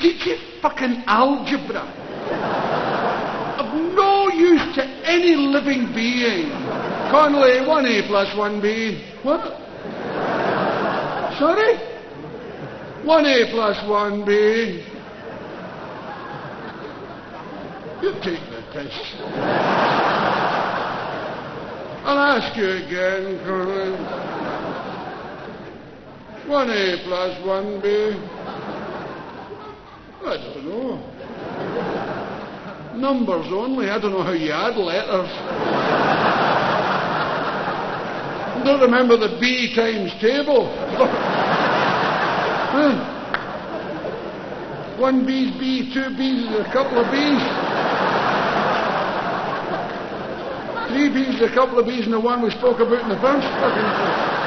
teach you fucking algebra. Of no use to any living being. Connolly, 1A plus 1B. What? Sorry? 1A plus 1B. You take the piss. I'll ask you again, Connolly. 1A plus 1B. I don't know. Numbers only. I don't know how you add letters. I don't remember the B times table. 1 B's B, 2 B's is a couple of B's. 3 B's is a couple of B's and the one we spoke about in the first fucking place.